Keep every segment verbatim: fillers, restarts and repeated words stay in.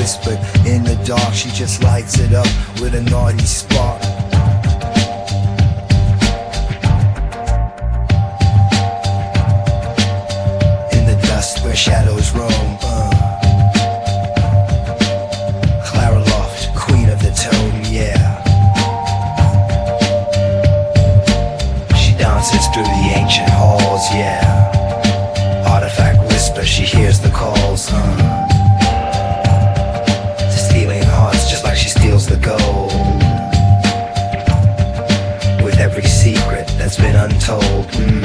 whispered. In the dark she just lights it up with a naughty spark. In the dust where shadows roam, uh. Clara Loft, queen of the tone, yeah. She dances through the ancient halls, yeah. Artifact whisper, she hears the calls, uh. Stealing hearts just like she steals the gold. With every secret that's been untold, mm.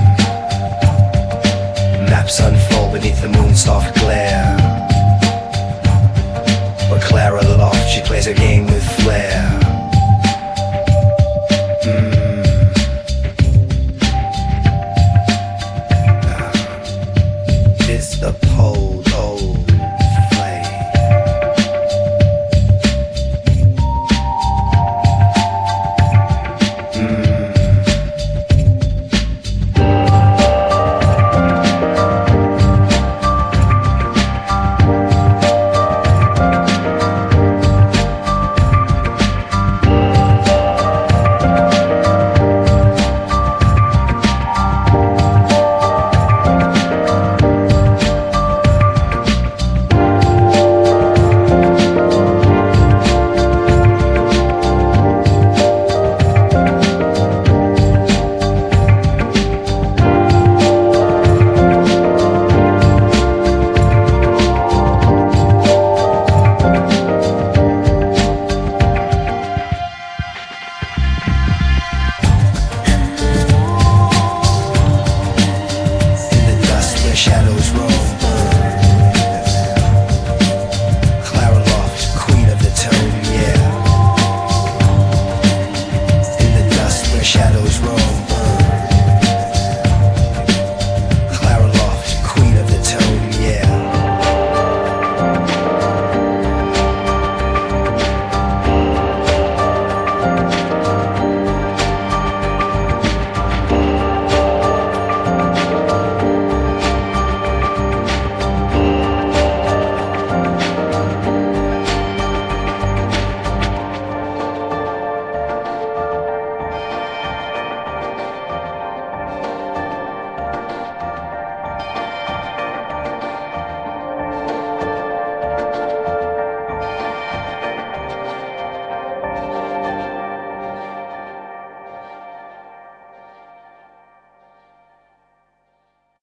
Maps unfold beneath the moon's soft glare. But Clara Loft, she plays her game with flair.